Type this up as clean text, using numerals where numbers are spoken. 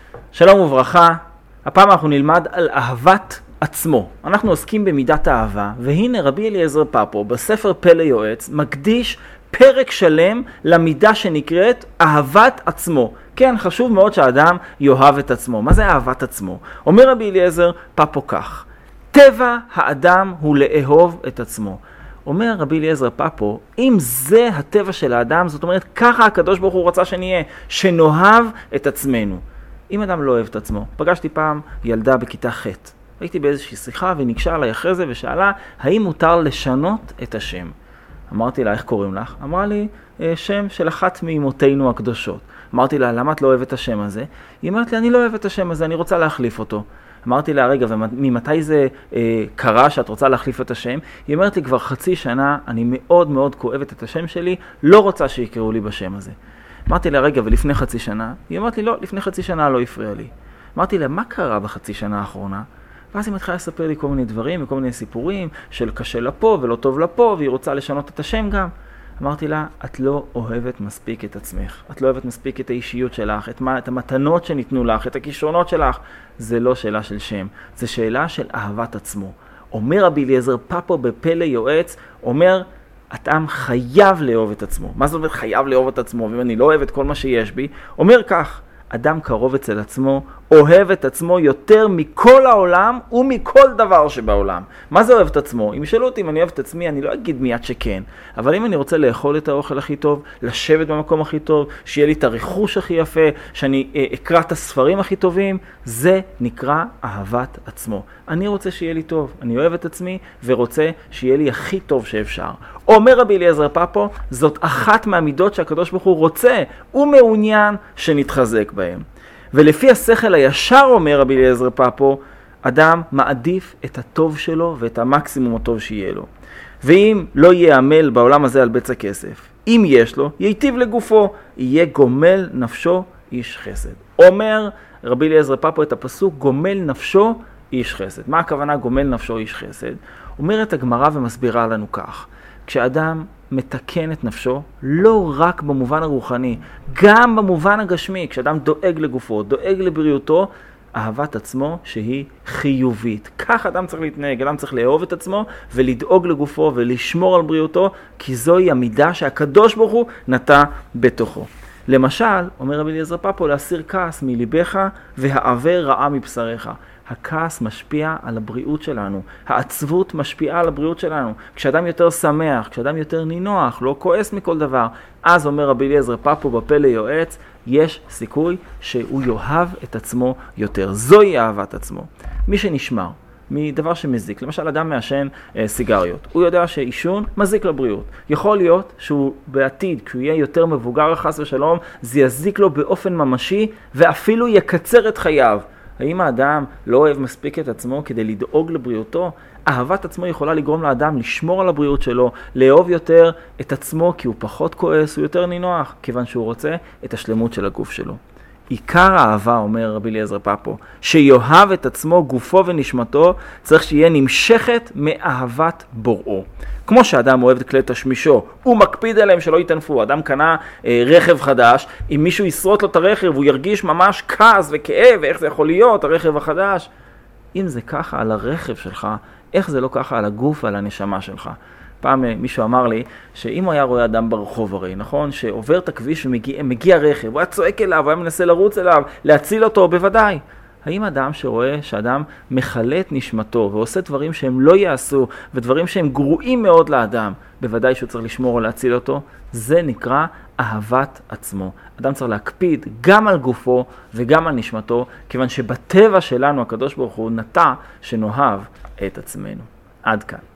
שלום וברכה, הפעם אנחנו נלמד על אהבת עצמו. אנחנו עוסקים במידת האהבה, והנה רבי אליעזר פפו בספר פלא יועץ מקדיש פרק שלם למידה שנקראת אהבת עצמו. כן, חשוב מאוד שהאדם יאהב את עצמו. מה זה אהבת עצמו? אומר רבי אליעזר פפו כך, טבע האדם הוא לאהוב את עצמו. אומר רבי אליעזר פפו, אם זה הטבע של האדם, זאת אומרת, ככה הקדוש ברוך הוא רצה שנהיה, שנאהב את עצמנו. אם אדם לא אוהב את עצמו, פגשתי פעם ילדה בכיתה ח', הייתי באיזושהי שיחה וניגשה עליי אחרי זה ושאלה, האם מותר לשנות את השם? אמרתי לה, איך קוראים לך? אמרה לי, שם של אחת מאמותינו הקדושות. אמרתי לה, למה את לא אוהבת את השם הזה? היא אמרת לי, אני לא אוהבת את השם הזה, אני רוצה להחליף אותו. אמרתי לה, רגע, וממתי זה קרה שאת רוצה להחליף את השם? היא אומרת לי, כבר חצי שנה, אני מאוד מאוד כואבת את השם שלי, לא רוצה שיקראו לי בשם הזה. אמרתי לה, רגע, ולפני חצי שנה? היא אמרת לי, לא, לפני חצי שנה לא הפריע לי. אמרתי לה, מה קרה בחצי שנה האחרונה? ואז היא מתחילה לספר לי כל מיני דברים וכל מיני סיפורים של קשה לפה ולא טוב לפה, והיא רוצה לשנות את השם גם. אמרתי לה, את לא אוהבת מספיק את עצמך. את לא אוהבת מספיק את האישיות שלך, את המתנות שניתנו לך, את הכישרונות שלך. זה לא שאלה של שם, זה שאלה של אהבת עצמו. אומר רבי אליעזר פפו בפלא יועץ, אומר, אדם חייב לאהוב את עצמו. מה זאת אומרת חייב לאהוב את עצמו? ואם אני לא אוהב את כל מה שיש בי, אומר כך, אדם קרוב אצל עצמו, אוהב את עצמו יותר מכל העולם ומכל דבר שבעולם. מה זה אוהב את עצמו? אם שאלו אותי אם אני אוהב את עצמי, אני לא אגיד מיד שכן. אבל אם אני רוצה לאכול את האוכל הכי טוב, לשבת במקום הכי טוב, שיהיה לי את הריחוש הכי יפה, שאני אקרא את הספרים הכי טובים, זה נקרא אהבת עצמו. אני רוצה שיהיה לי טוב, אני אוהב את עצמי ורוצה שיהיה לי הכי טוב שאפשר. אומר רבי אליעזר פפו, זאת אחת מהמידות שהקדוש ברוך הוא רוצה, הוא מעוניין שנתחזק בהם. ולפי השכל הישר, אומר רבי אליעזר פפו, אדם מעדיף את הטוב שלו ואת המקסימום הטוב שיהיה לו. ואם לא יהיה עמל בעולם הזה על בצע כסף, אם יש לו, ייטיב לגופו, יהיה גומל נפשו איש חסד. אומר רבי אליעזר פפו את הפסוק, גומל נפשו איש חסד. מה הכוונה גומל נפשו איש חסד? אומרת הגמרא ומסבירה לנו כך, כשאדם מתקן את נפשו, לא רק במובן הרוחני, גם במובן הגשמי, כשאדם דואג לגופו, דואג לבריאותו, אהבת עצמו שהיא חיובית. כך אדם צריך להתנהג, אדם צריך לאהוב את עצמו ולדאוג לגופו ולשמור על בריאותו, כי זוהי המידה שהקדוש ברוך הוא נטע בתוכו. למשל, אומר רבי אליעזר פפו, להסיר כעס מליבך והעבר רעה מבשריך. הכעס משפיע על הבריאות שלנו, העצבות משפיעה על הבריאות שלנו. כשאדם יותר שמח, כשאדם יותר נינוח, לא כועס מכל דבר, אז אומר רבי אליעזר פפו בפלא יועץ, יש סיכוי שהוא יאהב את עצמו יותר. זוהי אהבת עצמו. מי שנשמר מדבר שמזיק, למשל אדם מעשן סיגריות, הוא יודע שעישון מזיק לבריאות. יכול להיות שהוא בעתיד, כשהוא יהיה יותר מבוגר חס ושלום, זה יזיק לו באופן ממשי ואפילו יקצר את חייו. האם האדם לא אוהב מספיק את עצמו כדי לדאוג לבריאותו? אהבת עצמו יכולה לגרום לאדם לשמור על הבריאות שלו, לאהוב יותר את עצמו כי הוא פחות כועס, הוא יותר נינוח, כיוון שהוא רוצה את השלמות של הגוף שלו. עיקר האהבה, אומר רבי אליעזר פפו, שיאהב את עצמו, גופו ונשמתו, צריך שיהיה נמשכת מאהבת בוראו. כמו שאדם אוהב את כלי תשמישו, הוא מקפיד עליהם שלא יתנפו. אדם קנה רכב חדש, אם מישהו ישרוט לו את הרכב, הוא ירגיש ממש כעס וכאב, ואיך זה יכול להיות, הרכב החדש. אם זה ככה על הרכב שלך, איך זה לא ככה על הגוף ועל הנשמה שלך? פעם מישהו אמר לי שאם הוא היה רואה אדם ברחוב הרי, נכון? שעובר את הכביש ומגיע רכב, הוא היה צועק אליו, הוא היה מנסה לרוץ אליו, להציל אותו, בוודאי. האם אדם שרואה שאדם מחלה את נשמתו ועושה דברים שהם לא יעשו ודברים שהם גרועים מאוד לאדם, בוודאי שהוא צריך לשמור או להציל אותו? זה נקרא אהבת עצמו. אדם צריך להקפיד גם על גופו וגם על נשמתו, כיוון שבטבע שלנו הקדוש ברוך הוא נטע שנאהב את עצמנו. עד כאן.